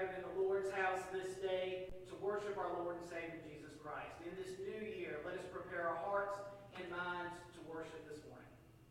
gathered in the Lord's house this day to worship our Lord and Savior Jesus Christ. In this new year, let us prepare our hearts and minds to worship this morning.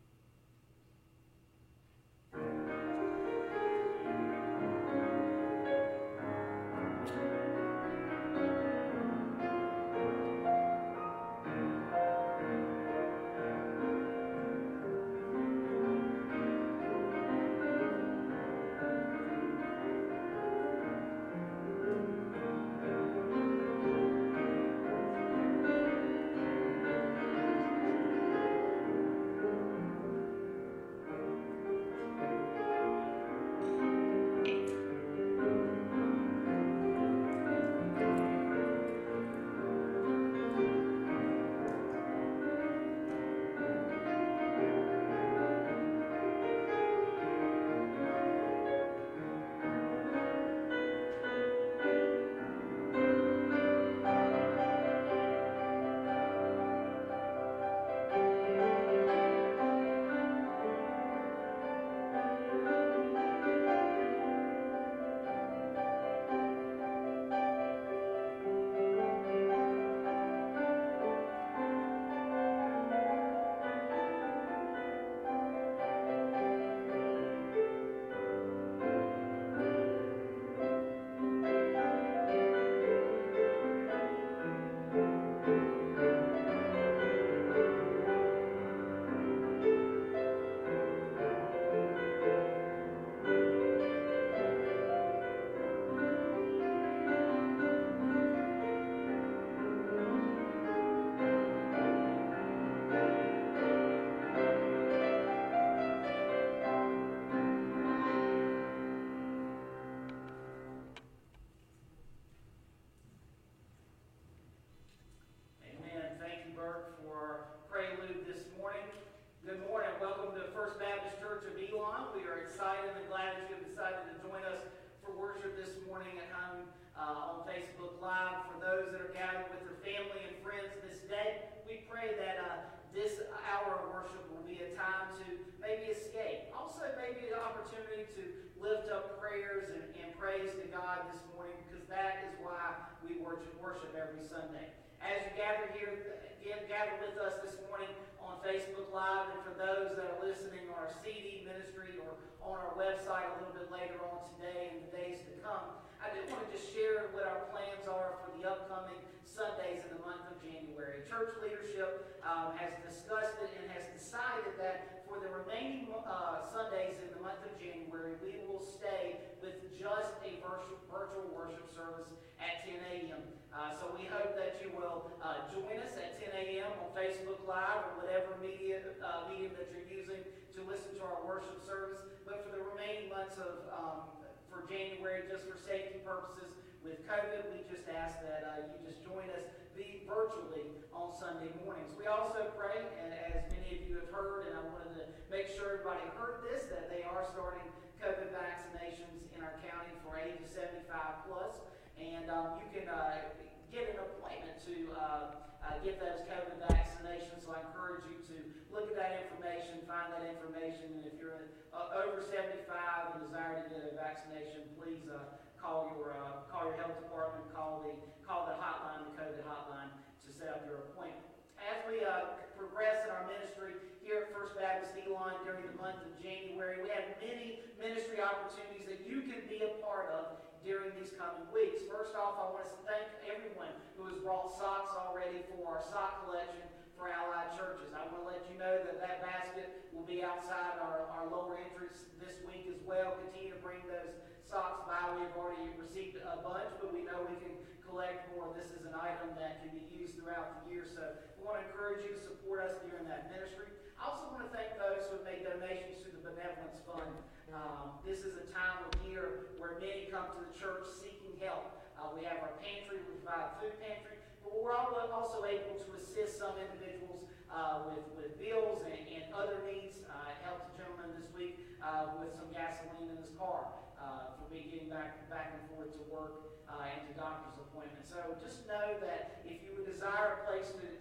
Worship every Sunday. As you gather here, again, gather with us this morning on Facebook Live, and for those that are listening on our CD ministry or on our website a little bit later on today and the days to come, I do want to just share what our plans are for the upcoming Sundays in the month of January. Church leadership has discussed it and has decided that for the remaining Sundays in the month of January, we will stay with just a virtual worship service at 10 a.m. So we hope that you will join us at 10 a.m. on Facebook Live or whatever medium that you're using to listen to our worship service. But for the remaining months of for January, just for safety purposes with COVID, we just ask that you just join us virtually on Sunday mornings. We also pray, and as many of you have heard, and I wanted to make sure everybody heard this, that they are starting COVID vaccinations in our county for ages 75 plus. And you can get an appointment to get those COVID vaccinations. So I encourage you to look at that information, find that information, and if you're over 75 and desire to get a vaccination, please call your health department, call the hotline, the COVID hotline, to set up your appointment. As we progress in our ministry here at First Baptist Elon during the month of January, we have many ministry opportunities that you can be a part of during these coming weeks. First off, I want to thank everyone who has brought socks already for our sock collection for Allied Churches. I want to let you know that that basket will be outside our lower entrance this week as well. Continue to bring those socks by. We've already received a bunch, but we know we can collect more. This is an item that can be used throughout the year, so we want to encourage you to support us during that ministry. I also want to thank those who have made donations to the Benevolence Fund. This is a time of year where many come to the church seeking help. We have our pantry, we provide food pantry, but we're also able to assist some individuals with bills and other needs. I helped a gentleman this week with some gasoline in his car for me getting back and forth to work and to doctor's appointments. So just know that if you would desire a place to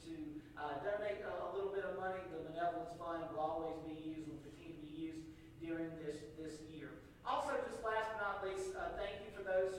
donate a little bit of money, the Benevolence Fund will always be used and will continue to be used during this year. Also, just last but not least, thank you for those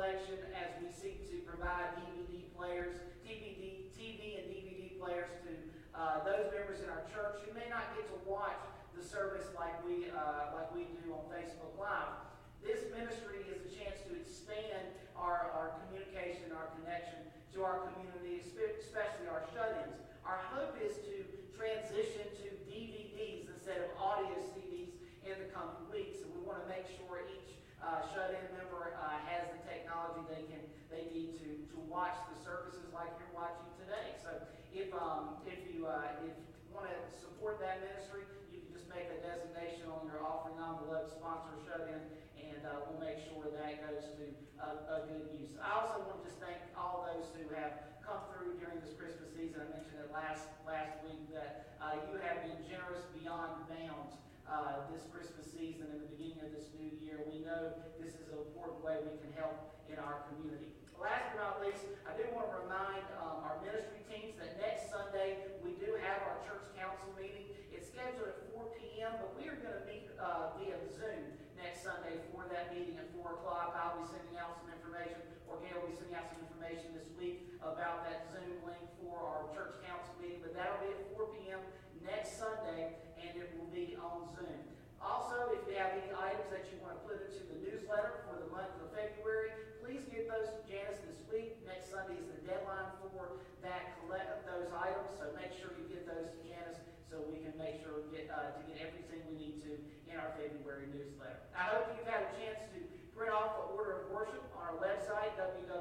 collection as we seek to provide DVD players, TV and DVD players to those members in our church who may not get to watch the service like we do on Facebook Live. This ministry is a chance to expand our communication, our connection to our community, especially our shut-ins. Our hope is to transition to DVDs instead of audio CDs in the coming weeks. And we want to make sure each shut-in member has the technology they need to watch the services like you're watching today. So if you want to support that ministry, you can just make a designation on your offering envelope, sponsor shut-in, and we'll make sure that goes to a good use. I also want to just thank all those who have come through during this Christmas season. I mentioned it last week that you have been generous beyond bounds this Christmas season and the beginning of this new year. We know this is an important way we can help in our community. Last but not least, I do want to remind our ministry teams that next Sunday we do have our church council meeting. It's scheduled at 4 p.m., but we are going to meet via Zoom next Sunday for that meeting at 4 o'clock. I'll be sending out some information, or Gail will be sending out some information this week about that Zoom link for our church council meeting, but that'll be at 4 p.m. next Sunday, and it will be on Zoom. Also, if you have any items that you want to put into the newsletter for the month of February, please get those to Janice this week. Next Sunday is the deadline for those items, so make sure you get those to Janice so we can make sure to get everything we need to in our February newsletter. I hope you've had a chance to print off the order of worship on our website,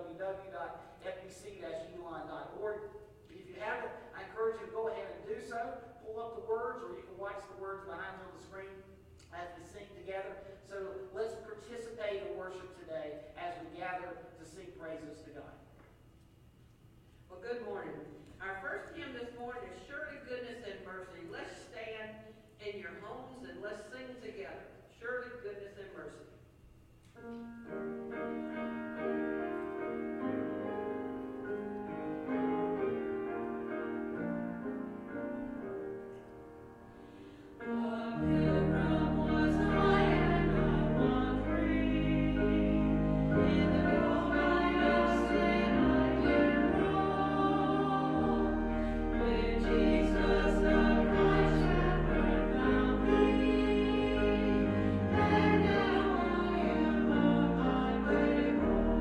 www.fbc-elon.org. If you haven't, I encourage you to go ahead and do so. Pull up the words, or you can watch the words behind me on the screen as we sing together. So let's participate in worship today as we gather to sing praises to God. Well, good morning. Our first hymn this morning is Surely Goodness and Mercy. Let's stand in your homes and let's sing together. Surely Goodness and Mercy. And now I am a highway home.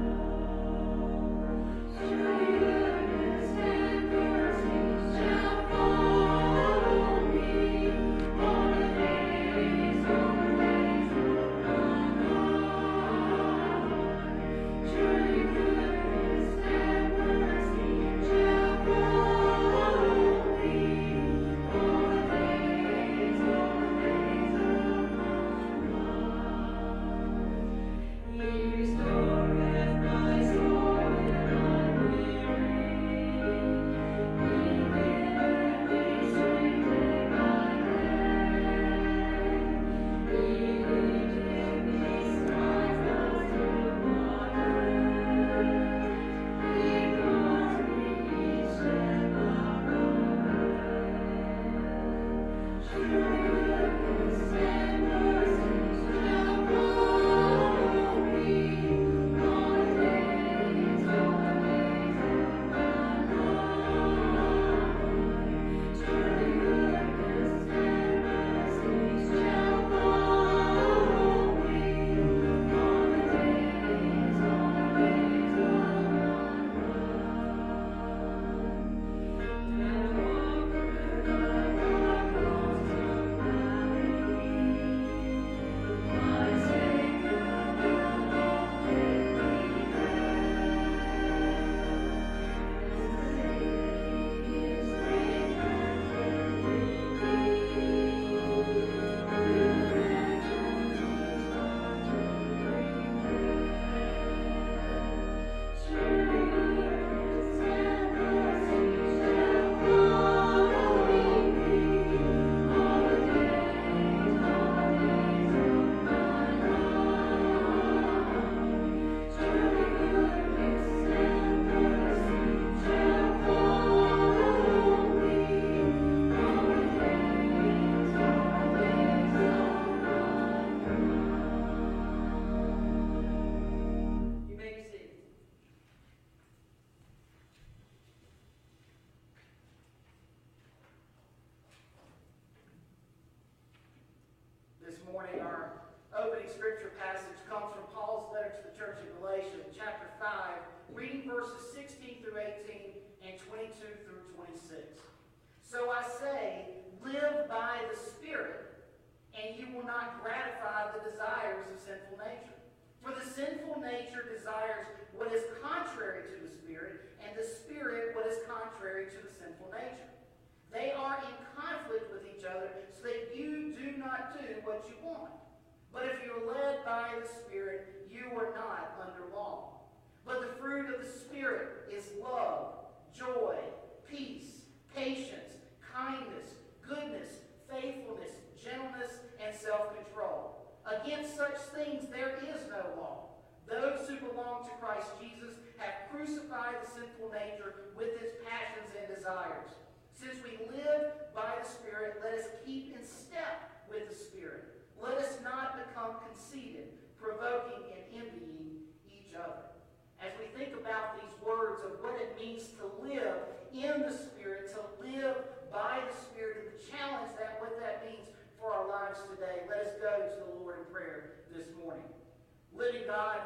morning. Our opening scripture passage comes from Paul's letter to the church of Galatia, chapter 5, reading verses 16 through 18 and 22 through 26. So I say, live by the Spirit, and you will not gratify the desires of sinful nature. For the sinful nature desires what is contrary to the Spirit, and the Spirit what is contrary to the sinful nature. They are in conflict with each other, so that you do not do what you want. But if you are led by the Spirit, you are not under law. But the fruit of the Spirit is love, joy, peace, patience, kindness, goodness, faithfulness, gentleness, and self-control. Against such things there is no law. Those who belong to Christ Jesus have crucified the sinful nature with its passions and desires. Since we live by the Spirit, let us keep in step with the Spirit. Let us not become conceited, provoking and envying each other. As we think about these words of what it means to live in the Spirit, to live by the Spirit, and the challenge that what that means for our lives today, let us go to the Lord in prayer this morning. Living God,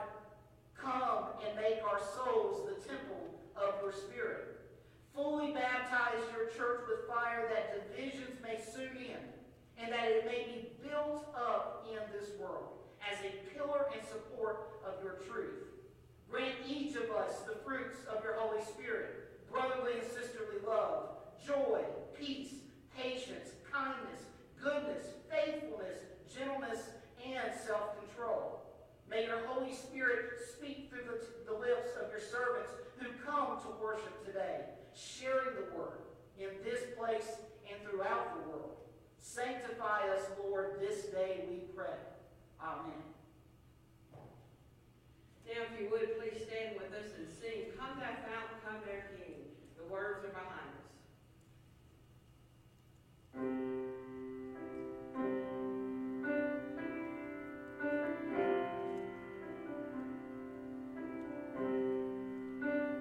come and make our souls the temple of your Spirit. Fully baptize your church with fire that divisions may soon end, and that it may be built up in this world as a pillar and support of your truth. Grant each of us the fruits of your Holy Spirit, brotherly and sisterly love, joy, peace, patience, kindness, goodness, faithfulness, gentleness, and self-control. May your Holy Spirit speak through the lips of your servants who come to worship today, sharing the word in this place and throughout the world. Sanctify us, Lord, this day we pray. Amen. Now, if you would, please stand with us and sing, Come Thou Fountain, Come Thou King. The words are behind us.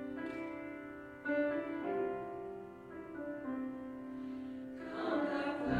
Come thou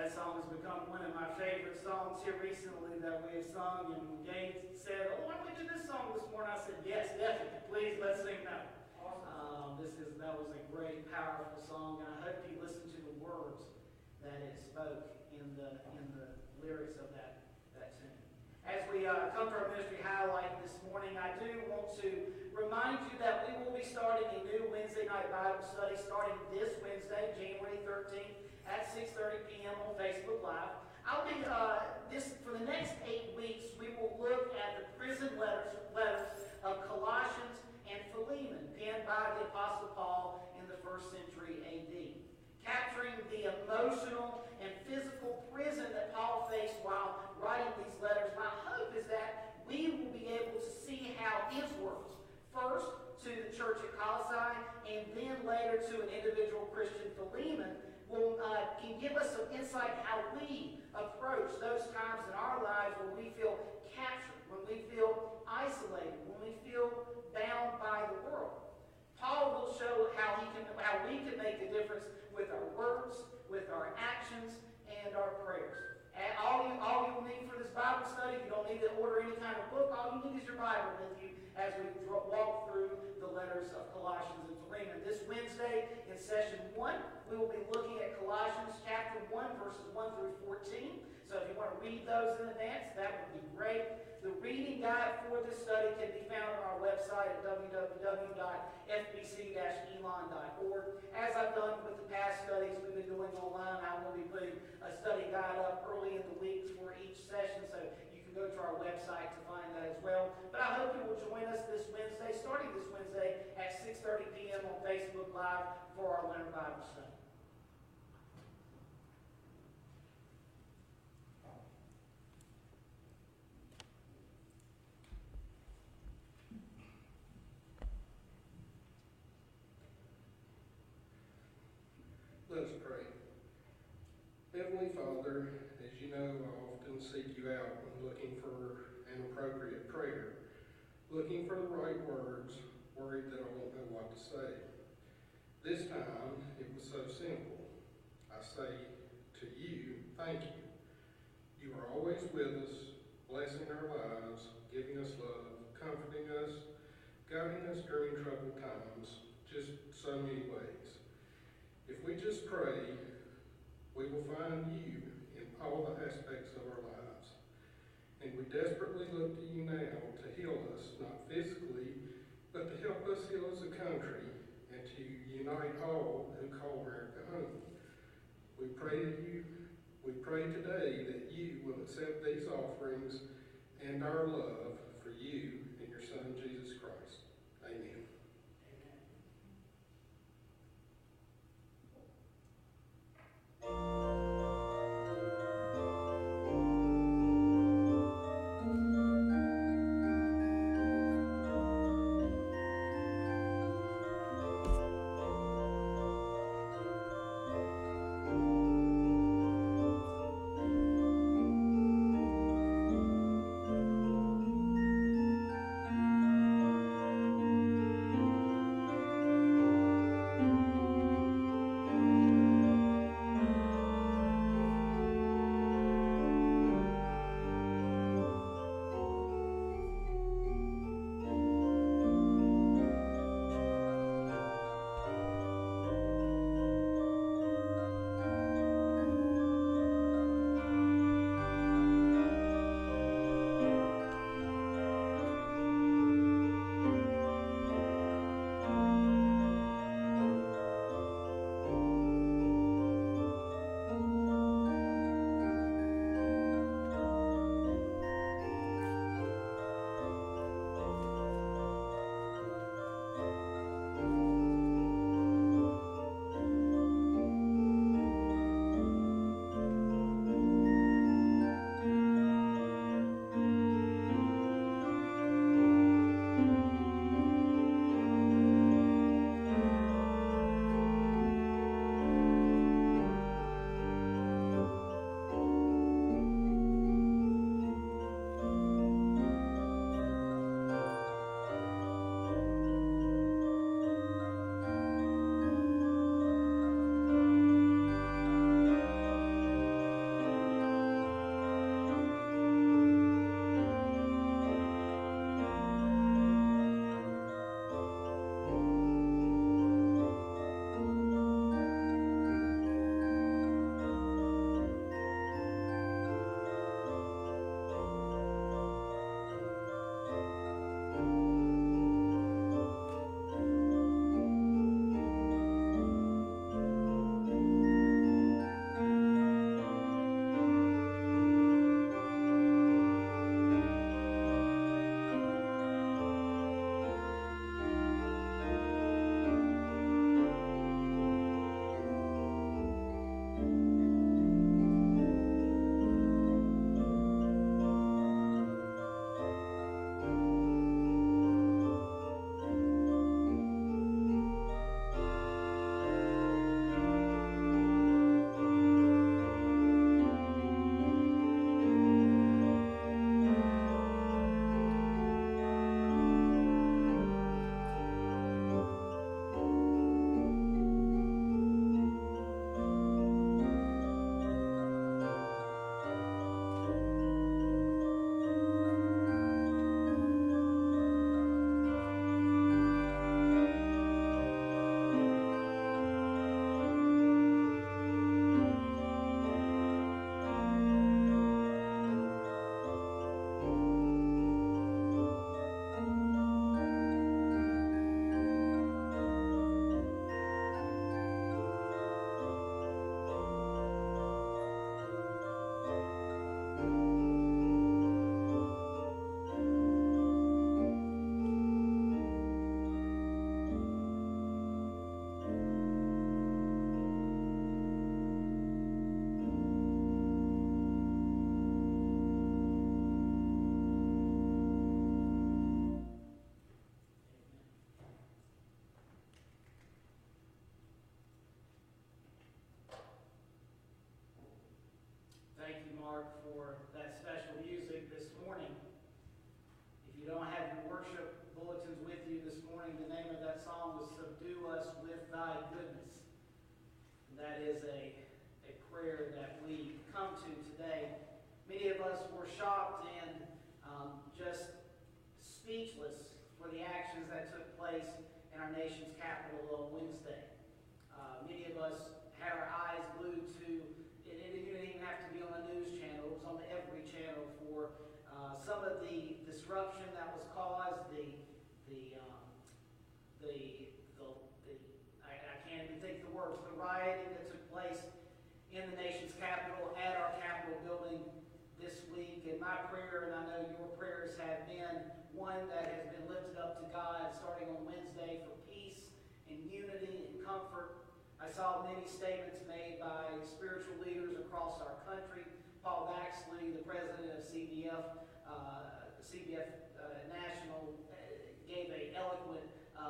That song has become one of my favorite songs here recently that we have sung. And when Gabe said, "Oh, why don't we do this song this morning?" I said, "Yes, definitely. Please, let's sing that." That was a great, powerful song, and I hope you listened to the words that it spoke in the lyrics of that tune. As we come to our ministry highlight this morning, I do want to remind you that we will be starting a new Wednesday night Bible study starting this Wednesday, January 13th at 6:30 p.m. on Facebook Live. I'll be for the next 8 weeks. We will look at the prison letters of Colossians and Philemon, penned by the Apostle Paul in the 1st century A.D., capturing the emotional and physical prison that Paul faced while writing these letters. My hope is that we will be able to see how his words, first to the church at Colossae, and then later to an individual Christian, Philemon, can give us some insight how we approach those times in our lives when we feel captured, when we feel isolated, when we feel bound by the world. Paul will show how we can make a difference with our words, with our actions, and our prayers. And all you'll need for this Bible study, you don't need to order any kind of book. All you need is your Bible with you as we walk through the letters of Colossians and Philemon. This Wednesday in session 1, we will be looking at Colossians chapter 1, verses 1 through 14. So if you want to read those in advance, that would be great. The reading guide for this study can be found on our website at www.fbc-elon.org. As I've done with the past studies we've been doing online, I will be putting a study guide up early in the week for each session, so you can go to our website to find that as well. But I hope you will join us this Wednesday, starting this Wednesday at 6:30 p.m. on Facebook Live for our winter Bible study. Let us pray. Heavenly Father, as you know, I often seek you out when looking for an appropriate prayer, looking for the right words, worried that I won't know what to say. This time, it was so simple. I say to you, thank you. You are always with us, blessing our lives, giving us love, comforting us, guiding us during troubled times, just so many ways. If we just pray, we will find you in all the aspects of our lives. And we desperately look to you now to heal us, not physically, but to help us heal as a country and to unite all who call America home. We pray today that you will accept these offerings and our love for you and your Son, Jesus Christ. Amen. Mark, for that special music this morning. If you don't have your worship bulletins with you this morning, the name of that song was Subdue Us with Thy Goodness. And that is a prayer that we come to today. Many of us were shocked and just speechless for the actions that took place in our nation's capital on Wednesday. Many of us had our eyes glued to, it didn't even have to be on a news channel, it was on every channel for some of the disruption that was caused, I can't even think the words, the rioting that took place in the nation's capital, at our Capitol building this week. And my prayer, and I know your prayers have been one that has been lifted up to God starting on Wednesday for peace and unity and comfort. I saw many statements made by spiritual leaders across our country. Paul Baxley, the president of CBF National, gave an eloquent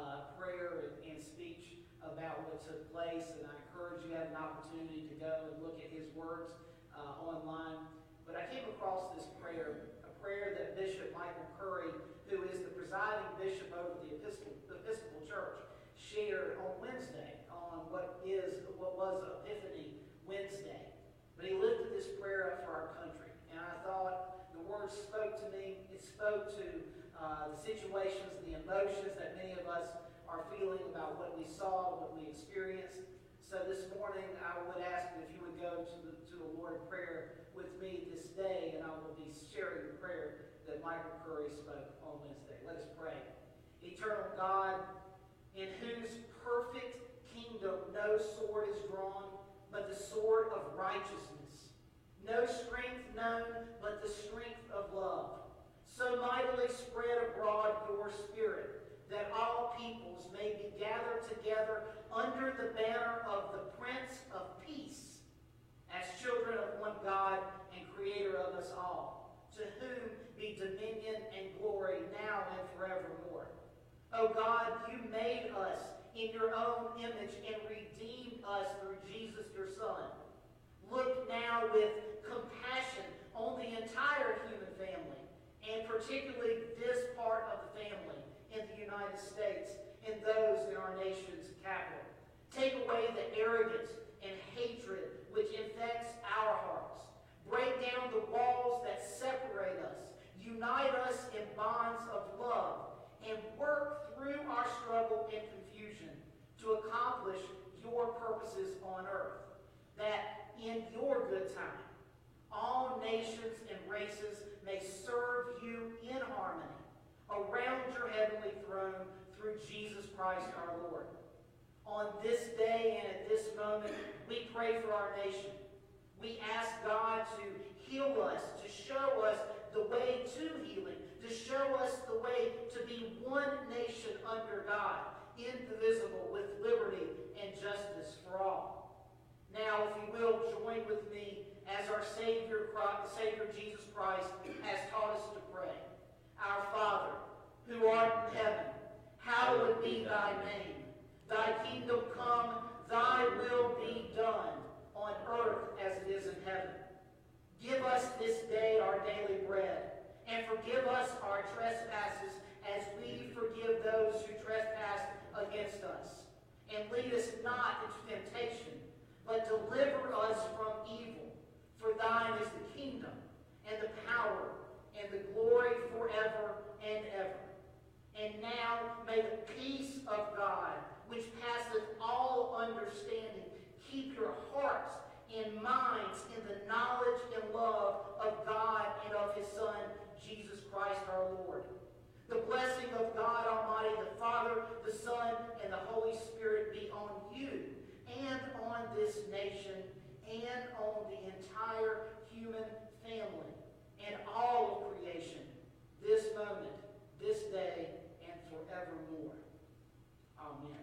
prayer and speech about what took place, and I encourage you to have an opportunity to go and look at his words online. But I came across this prayer, a prayer that Bishop Michael Curry, who is the presiding bishop over the Episcopal Church, shared on Wednesday on what was Epiphany Wednesday. But he lifted this prayer up for our country, and I thought the words spoke to me. It spoke to the situations, the emotions that many of us are feeling about what we saw, what we experienced. So this morning, I would ask if you would go to the Lord in prayer with me this day, and I will be sharing the prayer that Michael Curry spoke on Wednesday. Let us pray. Eternal God, in whose perfect kingdom no sword is drawn, but the sword of righteousness, no strength known, but the strength of love. So mightily spread abroad your spirit, that all peoples may be gathered together under the banner of the Prince of Peace, as children of one God and Creator of us all, to whom be dominion and glory now and forevermore. O God, you made us in your own image and redeemed us through Jesus your Son. Look now with compassion on the entire human family, and particularly this part of the family in the United States and those in our nation's capital. Take away the arrogance and hatred which infects our hearts. Break down the walls that separate us. Unite us in bonds of love, and work through our struggle and confusion to accomplish your purposes on earth, that in your good time, all nations and races may serve you in harmony around your heavenly throne through Jesus Christ our Lord. On this day and at this moment, we pray for our nation. We ask God to heal us, to show us the way to healing, to show us the way to be one nation under God, indivisible, with liberty and justice for all. Now, if you will, join with me as our Savior Jesus Christ has taught us to pray. Our Father, who art in heaven, hallowed be thy name. Thy kingdom come, thy will be done, on earth as it is in heaven. Give us this day our daily bread, and forgive us our trespasses as we forgive those who trespass against us. And lead us not into temptation, but deliver us from evil. For thine is the kingdom, and the power, and the glory forever and ever. And now may the peace of God, which passeth all understanding, keep your hearts and minds in the knowledge and love of God and of his Son, Jesus Christ our Lord. The blessing of God Almighty, the Father, the Son, and the Holy Spirit be on you and on this nation and on the entire human family and all of creation, this moment, this day, and forevermore. Amen.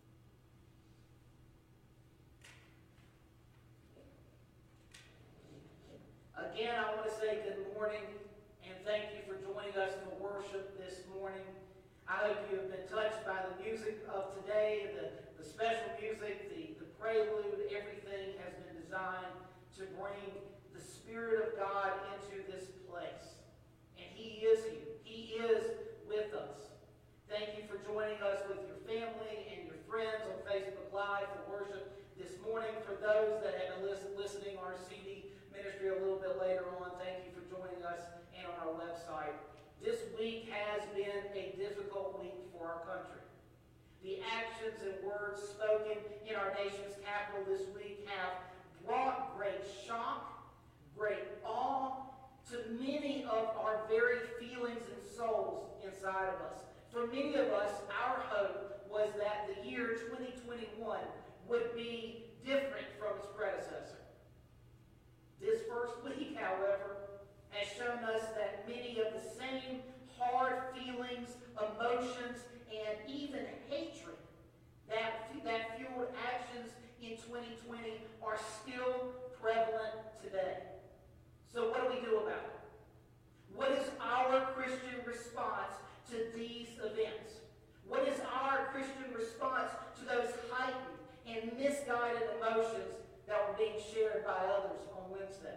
Again, I want to say good morning and thank you for joining us for worship this morning. I hope you have been touched by the music of today, the special music, the prelude. Everything has been designed to bring the the Spirit of God into this place. And He is here. He is with us. Thank you for joining us with your family and your friends on Facebook Live for worship this morning. For those that have been listening on our CD ministry a little bit later on, thank you for joining us and on our website. This week has been a difficult week for our country. The actions and words spoken in our nation's capital this week have brought great shock, great awe to many of our very feelings and souls inside of us. For many of us, our hope was that the year 2021 would be different from its predecessor. This first week, however, has shown us that many of the same hard feelings, emotions, and even hatred that fueled actions in 2020 are still prevalent today. So what do we do about it? What is our Christian response to these events? What is our Christian response to those heightened and misguided emotions that were being shared by others on Wednesday?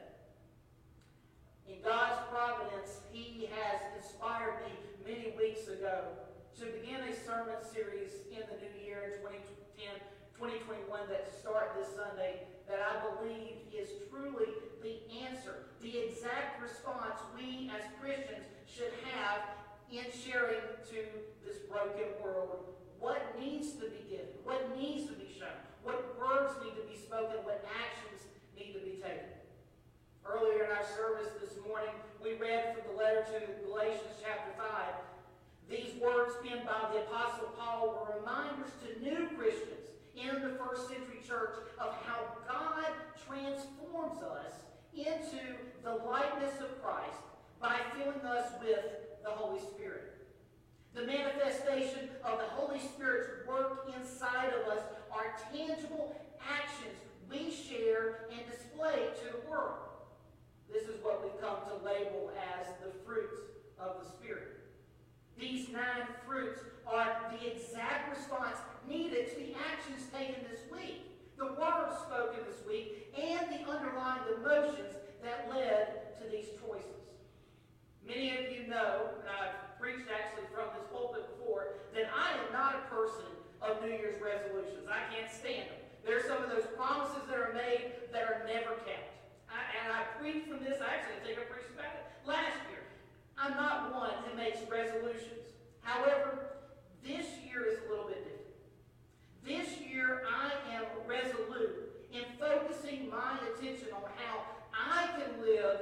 In God's providence, He has inspired me many weeks ago to begin a sermon series in the new year in 2021 that start this Sunday that I believe is truly the answer, the exact response we as Christians should have in sharing to this broken world. What needs to be given? What needs to be shown? What words need to be spoken? What actions need to be taken? Earlier in our service this morning, we read from the letter to Galatians chapter 5. These words penned by the Apostle Paul were reminders to new Christians in the first century church of how God transforms us into the likeness of Christ by filling us with the Holy Spirit. The manifestation of the Holy Spirit's work inside of us are tangible actions we share and display to the world. This is what we've come to label as the fruits of the Spirit. These 9 fruits are the exact response needed to the actions taken this week, the words spoken this week, and the underlying emotions that led to these choices. Many of you know, and I've preached actually from this pulpit before, that I am not a person of New Year's resolutions. I can't stand them. There are some of those promises that are made that are never kept. And I preached from this, I think I preached about it last year. I'm not one who makes resolutions. However, this year is a little bit different. This year I am resolute in focusing my attention on how I can live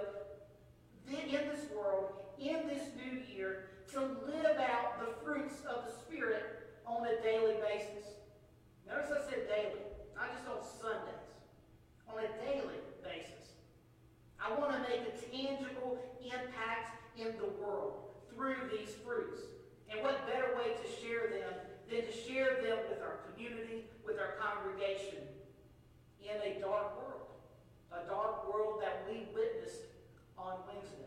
in this world, in this new year, to live out the fruits of the Spirit on a daily basis. Notice I said daily, not just on Sundays. On a daily basis. I want to make a tangible impact in the world through these fruits. And what better way to share them than to share them with our community, with our congregation, in a dark world. A dark world that we witnessed on Wednesday.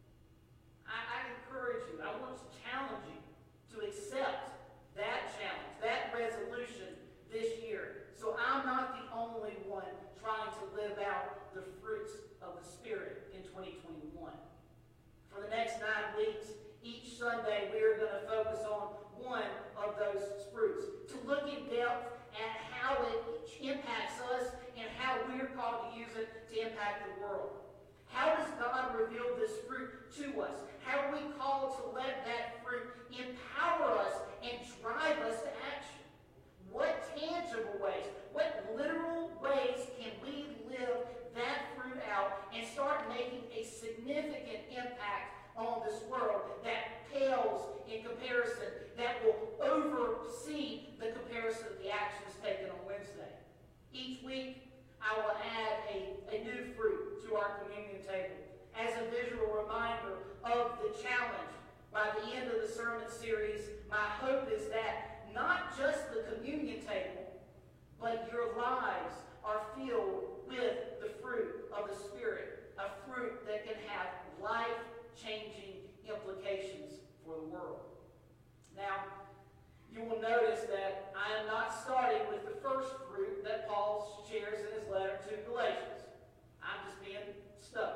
I encourage you, I want to challenge you to accept that challenge, that resolution this year. So I'm not the only one trying to live out the fruits of the Spirit in 2021. For the next 9 weeks, each Sunday we are going to focus on one of those fruits, to look in depth at how it impacts us and how we're called to use it to impact the world. How does God reveal this fruit to us? How are we called to let that fruit empower us and drive us to action? What tangible ways, what literal ways can we live that fruit out and start making a significant impact on this world that pales in comparison, that will oversee the comparison of the actions taken on Wednesday? Each week, I will add a new fruit to our communion table as a visual reminder of the challenge. By the end of the sermon series, my hope is that not just the communion table, but your lives are filled with the fruit of the Spirit, a fruit that can have life-changing implications for the world. Now, you will notice that I am not starting with the first fruit that Paul shares in his letter to Galatians. I'm just being stuck.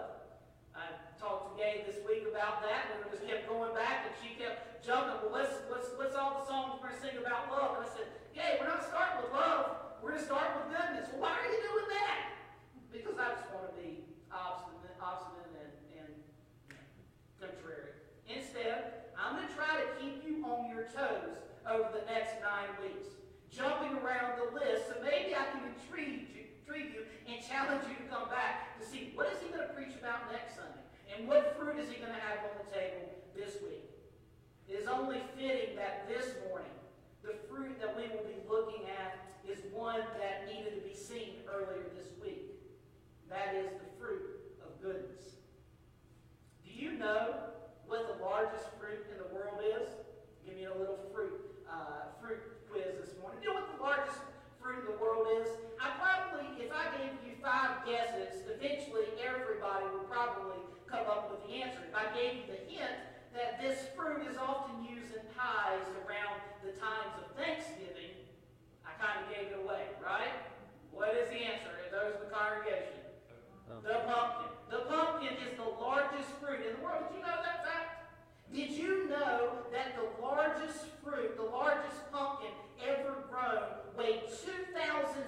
over the next 9 weeks, jumping around the list, so maybe I can intrigue you and challenge you to come back to see what is he going to preach about next Sunday, and what fruit is he going to have on the table this week. It is only fitting that this morning, the fruit that we will be looking at is one that needed to be seen earlier this week. That is the fruit of goodness. Do you know what the largest fruit in the world is? Give me a little fruit quiz this morning. Do you know what the largest fruit in the world is? If I gave you 5 guesses, eventually everybody would probably come up with the answer. If I gave you the hint that this fruit is often used in pies around the times of Thanksgiving, I kind of gave it away, right? What is the answer? Those in the congregation. The pumpkin. The pumpkin is the largest fruit in the world. Did you know that fact? Did you know that the largest fruit, the largest pumpkin ever grown, weighed 2,600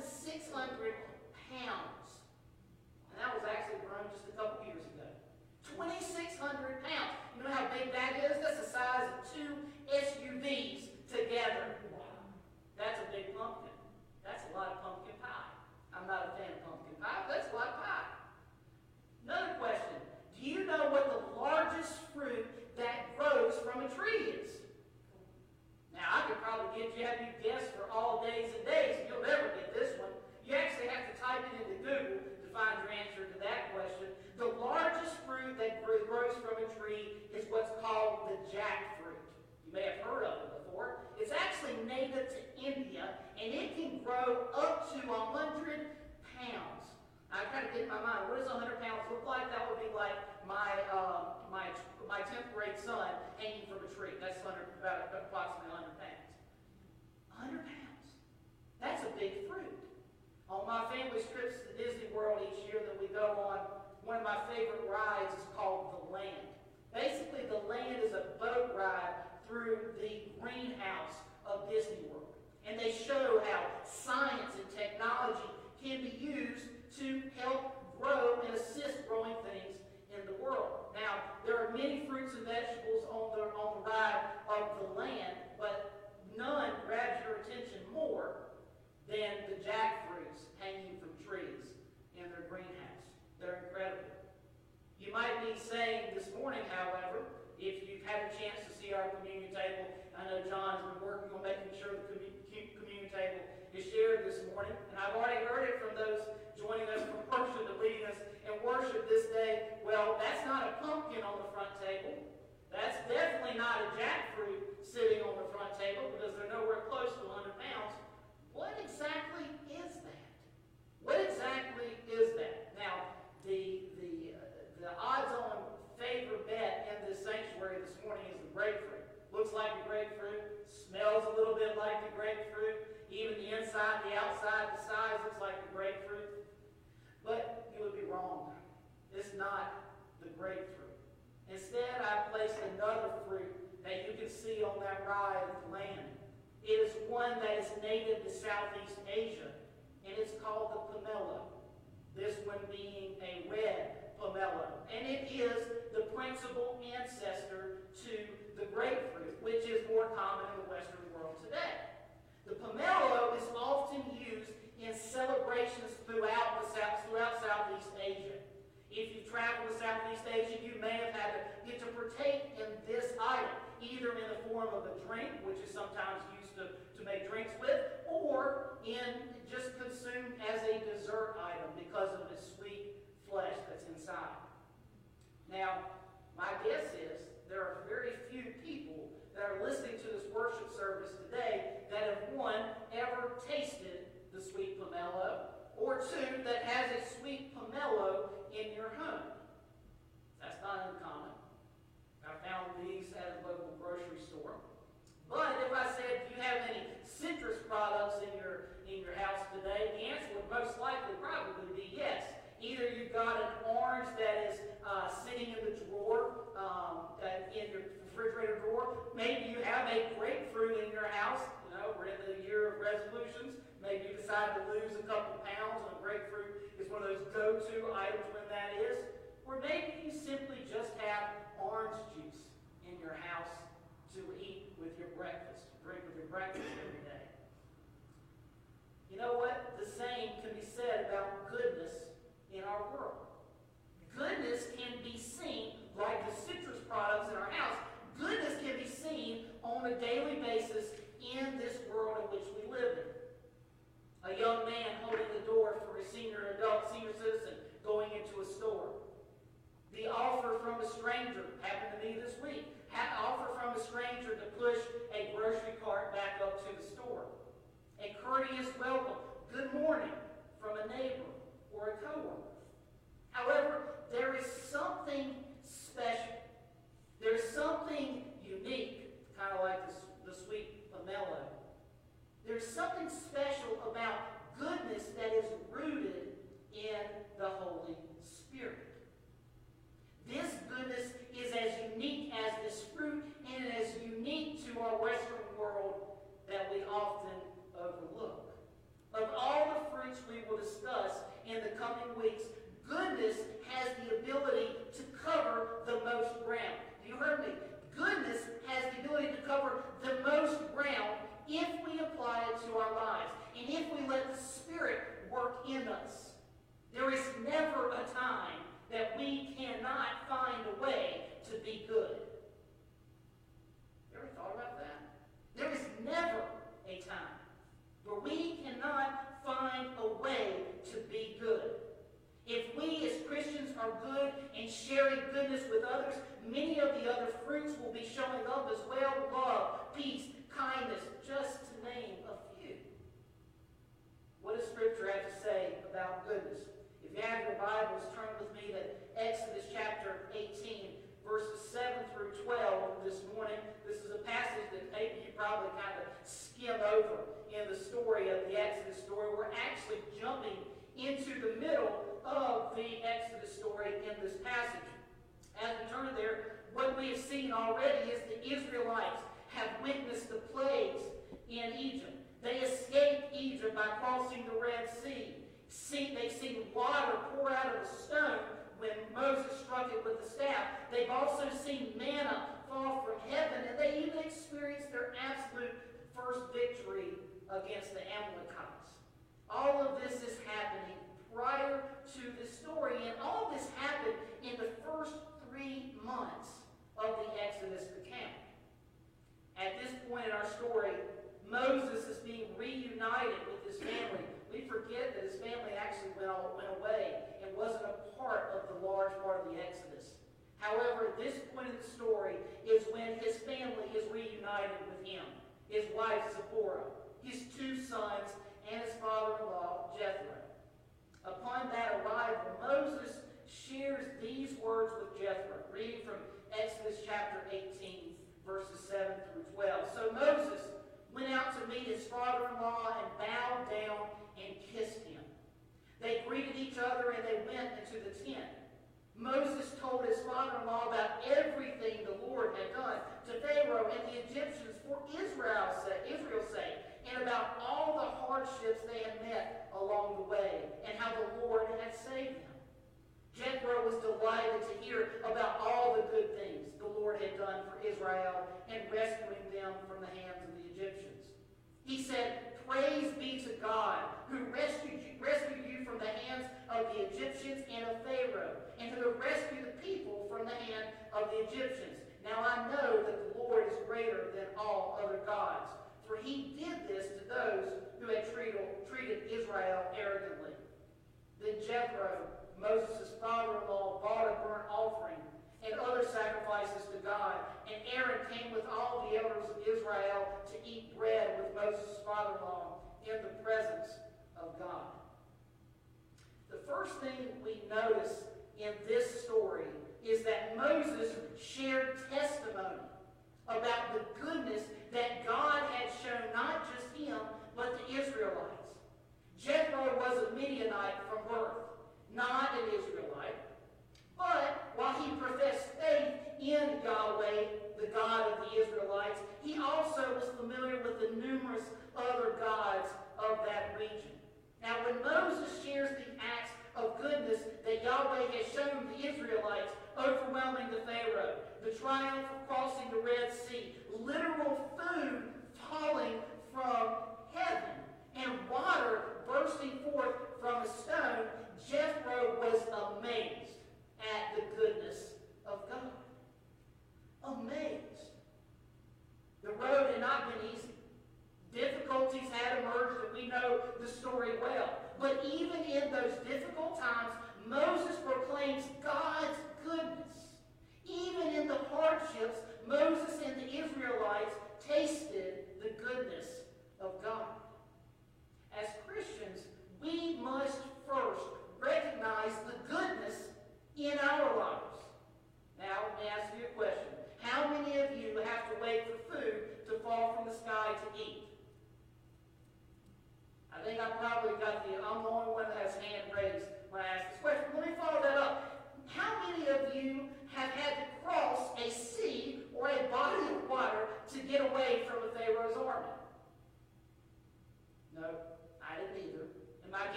pounds? And that was actually grown just a couple years ago. 2,600 pounds. You know how big that is? That's the size of 2 SUVs together. That's a big pumpkin. That's a lot of pumpkin pie. I'm not a fan of pumpkin pie, but that's a lot of pie. Another question. Do you know what the largest fruit that grows from a tree is? Now, I could probably have you guess for all days and days, and you'll never get this one. You actually have to type it into Google to find your answer to that question. The largest fruit that grows from a tree is what's called the jackfruit. You may have heard of it before. It's actually native to India, and it can grow up to 100 pounds. I kind of get in my mind, what does 100 pounds look like? That would be like my 10th grade son hanging from a tree. That's about approximately 100 pounds. 100 pounds. That's a big fruit. On my family trips to Disney World each year that we go on, one of my favorite rides is called The Land. Basically, The Land is a boat ride through the greenhouse of Disney World. And they show how science and technology can be used to help grow and assist growing things in the world. Now, there are many fruits and vegetables on the ride of The Land, but none grabs your attention more than the jackfruits hanging from trees in their greenhouse. They're incredible. You might be saying this morning, however, if you've had a chance to see our communion table, I know John's been working on making sure the communion table is shared this morning, and I've already heard it from those joining us from worship and leading us in worship this day. Well, that's not a pumpkin on the front table. That's definitely not a jackfruit sitting on the front table because they're nowhere close to 100 pounds. What exactly is that? What exactly is that? Now, the odds-on favorite bet in this sanctuary this morning is the grapefruit. Looks like a grapefruit, smells a little bit like the grapefruit. Even the inside, the outside, the size looks like the grapefruit. But you would be wrong. It's not the grapefruit. Instead, I placed another fruit that you can see on that ride at The Land. It is one that is native to Southeast Asia, and it's called the pomelo. This one being a red pomelo. And it is the principal ancestor to the grapefruit, which is more common in the Western world today. The pomelo is often used in celebrations throughout Southeast Asia. If you travel to Southeast Asia, you may have had to get to partake in this item, either in the form of a drink, which is sometimes used to make drinks with, or in just consumed as a dessert item because of the sweet flesh that's inside. Now, my guess is there are very few people that are listening to this worship service today that have, one, ever tasted the sweet pomelo, or two, that has a sweet pomelo in your home. That's not uncommon. I found these at a local grocery store. But if I said, do you have any citrus products in your house today, the answer would most likely probably be yes. Either you've got an orange that is sitting in the drawer, in your refrigerator drawer. Maybe you have a grapefruit in your house. You know, we're in the year of resolutions. Maybe you decide to lose a couple pounds, and a grapefruit is one of those go-to items when that is. Or maybe you simply just have orange juice in your house to eat with your breakfast, drink with your breakfast. There's something special about goodness that is rooted in the Holy Spirit. This goodness is as unique as this fruit and as unique to our Western world that we often overlook. Of all the fruits we will discuss in the coming weeks, goodness has the ability to cover the most ground. You heard me. Goodness has the ability to cover the most ground if we apply it to our lives and if we let the Spirit work in us. There is never a time that we cannot find a way to be good. You ever thought about that? There is never a time where we cannot find a way to be good. If we as Christians are good and sharing goodness with others, many of the other fruits will be showing up as well. Love, peace, kindness, just to name a few. What does Scripture have to say about goodness? If you have your Bibles, turn with me to Exodus chapter 18, verses 7 through 12 this morning. This is a passage that maybe you probably kind of skim over in the story of the Exodus story. We're actually jumping into the middle of the Exodus story in this passage. As we turn there, what we have seen already is the Israelites have witnessed the plagues in Egypt. They escaped Egypt by crossing the Red Sea. They've seen water pour out of a stone when Moses struck it with the staff. They've also seen manna fall from heaven, and they even experienced their absolute first victory against the Amalekites. All of this is happening prior to this story, and all this happened in the first 3 months of the Exodus account. At this point in our story, Moses is being reunited with his family. We forget that his family actually went away and wasn't a part of the large part of the Exodus. However, at this point in the story is when his family is reunited with him. His wife, Zipporah, his 2 sons, and his father-in-law, Jethro. Upon that arrival, Moses shares these words with Jethro, reading from Exodus chapter 18, verses 7 through 12. So Moses went out to meet his father-in-law and bowed down and kissed him. They greeted each other and they went into the tent. Moses told his father-in-law about everything the Lord had done to Pharaoh and the Egyptians for Israel's sake, and about all the hardships they had met along the way, and how the Lord had saved them. Jethro was delighted to hear about all the good things the Lord had done for Israel and rescuing them from the hands of the Egyptians. He said, "Praise be to God, who rescued you from the hands of the Egyptians and of Pharaoh, and who have rescued the people from the hand of the Egyptians. Now I know that the Lord is greater than all other gods, for he did this to those who had treated Israel arrogantly." Then Jethro, Moses' father-in-law, brought a burnt offering and other sacrifices to God, and Aaron came with all the elders of Israel to eat bread with Moses' father-in-law in the presence of God. The first thing we notice in this story is that Moses shared testimony about the goodness that God had shown not just him, but the Israelites. Jethro was a Midianite from birth, not an Israelite. But while he professed faith in Yahweh, the God of the Israelites, he also was familiar with the numerous other gods of that region. Now, when Moses shares the acts of goodness that Yahweh has shown the Israelites, overwhelming the Pharaoh, the triumph of crossing the Red Sea, literal food falling from heaven, and water bursting forth from a stone, Jethro was amazed at the goodness of God. Amazed. The road had not been easy. Difficulties had emerged, and we know the story well. But even in those difficult times, Moses proclaims God's goodness. Even in the hardships, Moses and the Israelites tasted the goodness of God. As Christians, we must first recognize the goodness in our lives. Now, let me ask you a question. How many of you have to wait for food to fall from the sky to eat?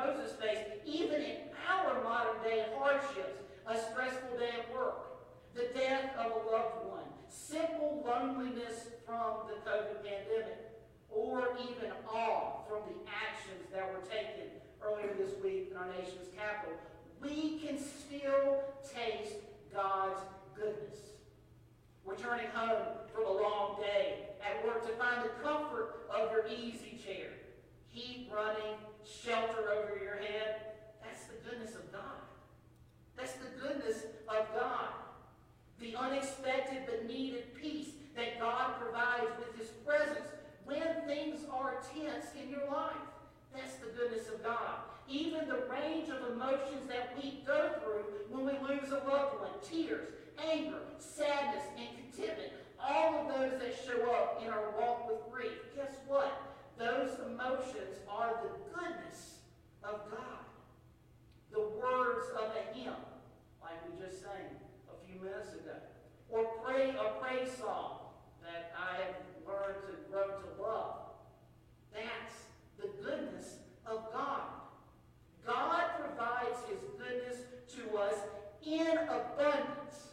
Moses faced, even in our modern day hardships, a stressful day at work, the death of a loved one, simple loneliness from the COVID pandemic, or even awe from the actions that were taken earlier this week in our nation's capital, we can still taste God's goodness. Returning home from a long day at work to find the comfort of your easy chair, heat running, shelter over your head, that's the goodness of God. That's the goodness of God. The unexpected but needed peace that God provides with His presence when things are tense in your life. That's the goodness of God. Even the range of emotions that we go through when we lose a loved one, tears, anger, sadness, and contentment, all of those that show up in our walk with grief, guess what? Those emotions are the goodness of God. The words of a hymn, like we just sang a few minutes ago, or a praise song that I have learned to grow to love. That's the goodness of God. God provides His goodness to us in abundance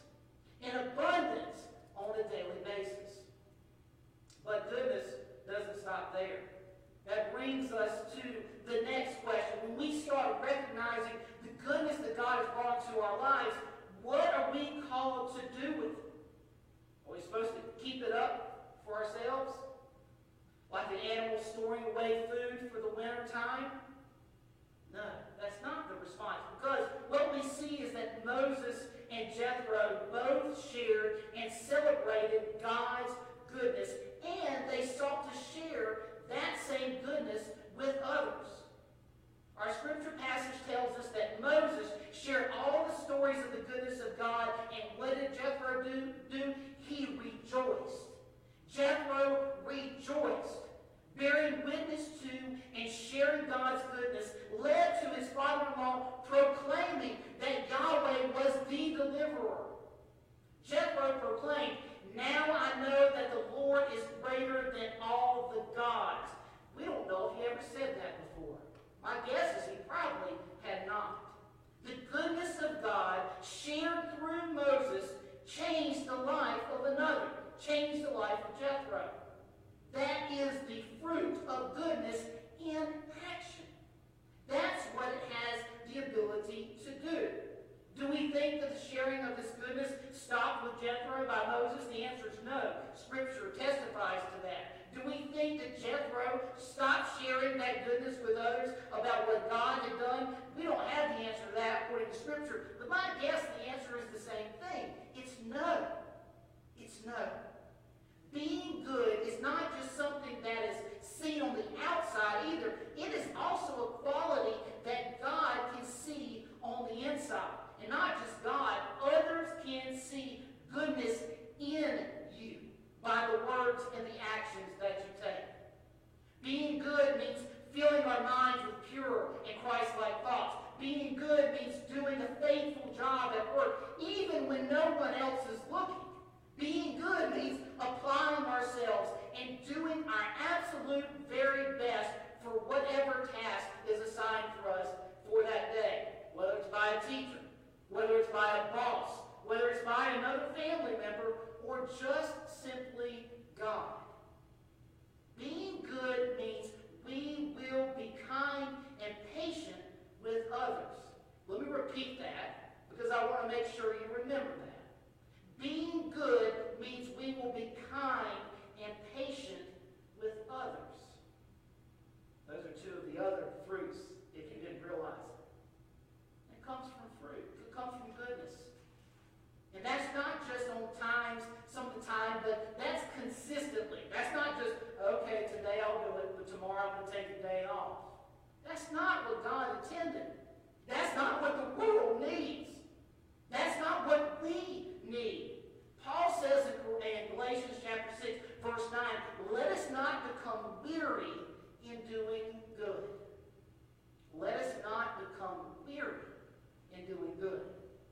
on a daily basis. But goodness doesn't stop there. That brings us to the next question. When we start recognizing the goodness that God has brought into our lives, what are we called to do with it? Are we supposed to keep it up for ourselves? Like an animal storing away food for the winter time? No, that's not the response. Because what we see is that Moses and Jethro both shared and celebrated God's goodness, and they sought to share that same goodness with others. Our scripture passage tells us that Moses shared all the stories of the goodness of God, and what did Jethro do? He rejoiced. Jethro rejoiced. Bearing witness to and sharing God's goodness led to his father-in-law proclaiming that Yahweh was the deliverer. Jethro proclaimed, "Now I know that the Lord is greater than all the gods." We don't know if he ever said that before. My guess is he probably had not. The goodness of God shared through Moses changed the life of another, changed the life of Jethro. That is the fruit of goodness in action. That's what it has the ability to do. Do we think that the sharing of this goodness stopped with Jethro by Moses? The answer is no. Scripture testifies to that. Do we think that Jethro stopped sharing that goodness with others about what God had done? We don't have the answer to that according to Scripture. But my guess the answer is the same thing. It's no. It's no. Being good is not just something that is seen on the outside either. It is also a quality that God can see on the inside. And not just God, others can see goodness in you by the words and the actions that you take. Being good means filling our minds with pure and Christ-like thoughts. Being good means doing a faithful job at work, even when no one else is looking. Being good means applying ourselves and doing our absolute very best for whatever task is assigned for us for that day. Whether it's by a teacher, whether it's by a boss, whether it's by another family member, or just simply God. Being good means we will be kind and patient with others. Let me repeat that because I want to make sure you remember that. Being good means we will be kind and patient with others. Those are two of the other fruits, if you didn't realize it. It comes from fruit. It comes from goodness. And that's not just on times, some of the time, but that's consistently. That's not just, okay, today I'll do it, but tomorrow I'm going to take a day off. That's not what God intended. That's not what the world needs. That's not what we need. Paul says in Galatians chapter 6, verse 9, let us not become weary in doing good. Let us not become weary in doing good.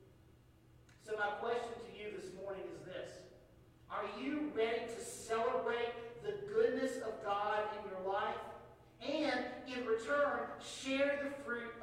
So my question to you this morning is this. Are you ready to celebrate the goodness of God in your life? And in return, share the fruit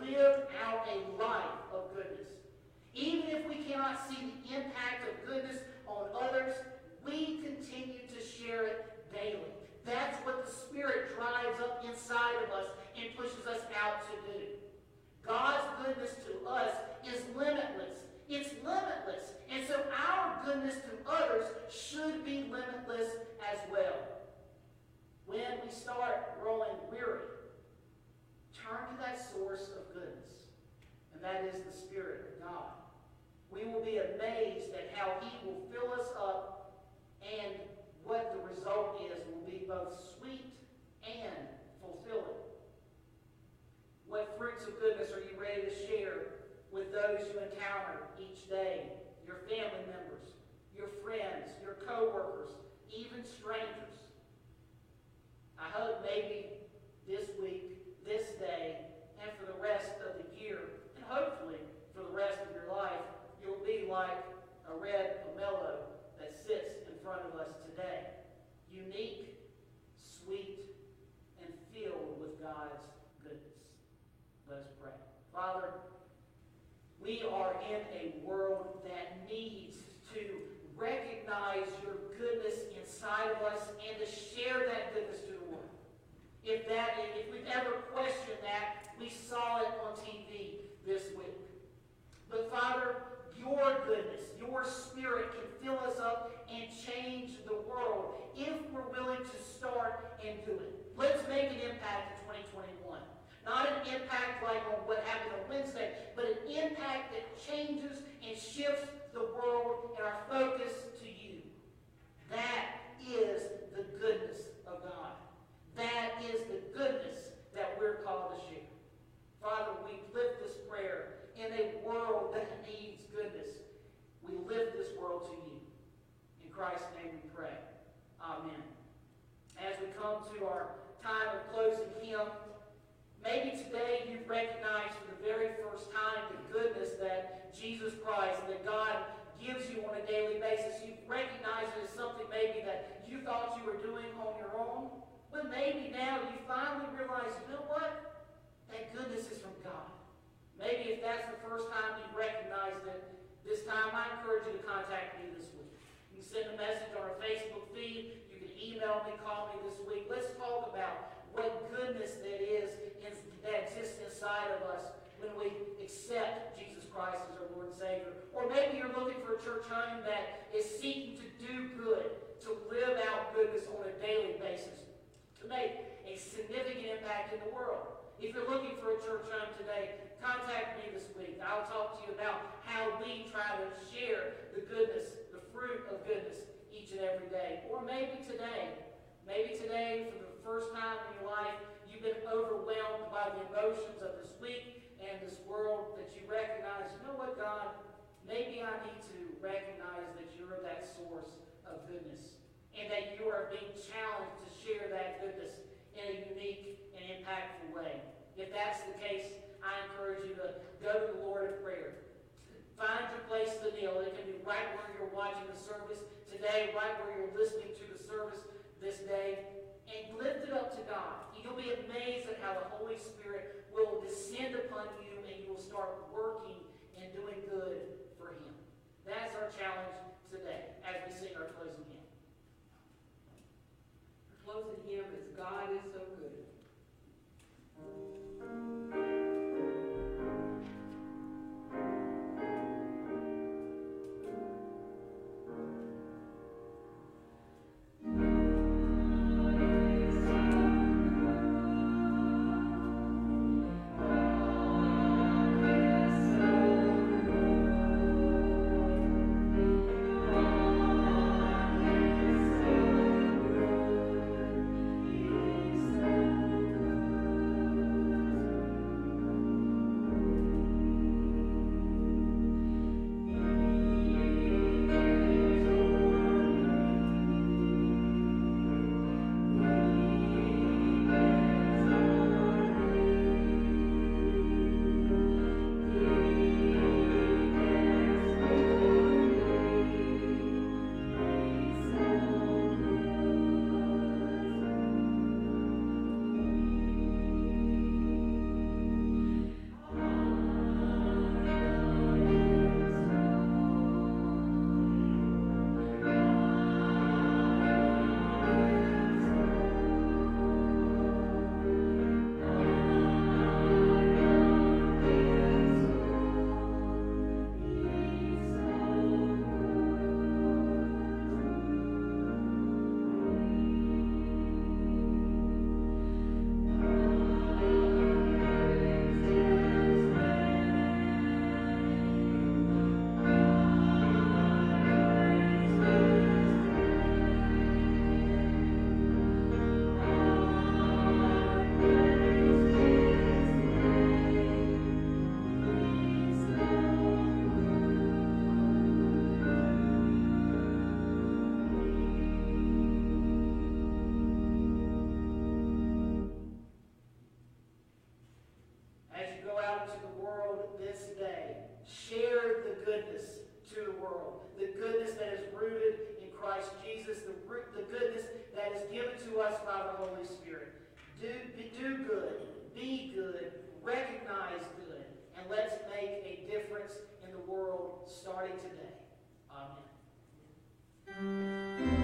live out a life of goodness. Even if we cannot see the impact of goodness on others, we continue to share it daily. That's what the Spirit drives up inside of us and pushes us out to do. God's goodness to us is limitless. It's limitless. And so our goodness to others should be limitless as well. When we start growing weary, turn to that source of goodness, and that is the Spirit of God. We will be amazed at how He will fill us up, and what the result is will be both sweet and fulfilling. What fruits of goodness are you ready to share with those you encounter each day? Your family members, your friends, your co-workers, even strangers. I hope maybe this week, this day, and for the rest of the year, and hopefully for the rest of your life, you'll be like a red pomelo that sits in front of us today. Unique, sweet, and filled with God's goodness. Let us pray. Father, we are in a world that needs to recognize your goodness inside of us and to share that goodness to the world. If we've ever questioned that, we saw it on TV this week. But Father, your goodness, your Spirit can fill us up and change the world if we're willing to start and do it. Let's make an impact in 2021. Not an impact like on what happened on Wednesday, but an impact that changes and shifts the world and our focus to you. That is the goodness of God. That is the goodness that we're called to share. Father, we lift this prayer in a world that needs goodness. We lift this world to you. In Christ's name we pray. Amen. As we come to our time of closing hymn, maybe today you've recognized for the very first time the goodness that Jesus Christ, that God gives you on a daily basis. You've recognized it as something maybe that you thought you were doing on your own. But maybe now you finally realize, you know what? That goodness is from God. Maybe if that's the first time you've recognized it, this time I encourage you to contact me this week. You can send a message on our Facebook feed. You can email me, call me this week. Let's talk about what goodness that is that exists inside of us when we accept Jesus Christ as our Lord and Savior. Or maybe you're looking for a church home that is seeking to do good, to live out goodness on a daily basis, to make a significant impact in the world. If you're looking for a church home today, contact me this week. I'll talk to you about how we try to share the goodness, the fruit of goodness each and every day. Or maybe today, for the first time in your life, you've been overwhelmed by the emotions of this week and this world, that you recognize, you know what, God, maybe I need to recognize that you're that source of goodness and that you are being challenged to share that goodness in a unique and impactful way. If that's the case, I encourage you to go to the Lord in prayer. Find your place to kneel. It can be right where you're watching the service today, right where you're listening to the service this day, and lift it up to God. You'll be amazed at how the Holy Spirit will descend upon you and you will start working and doing good for Him. That's our challenge today as we sing our closing hymn. Our closing hymn is God is so good. God by the Holy Spirit. Do good, be good, recognize good, and let's make a difference in the world starting today. Amen.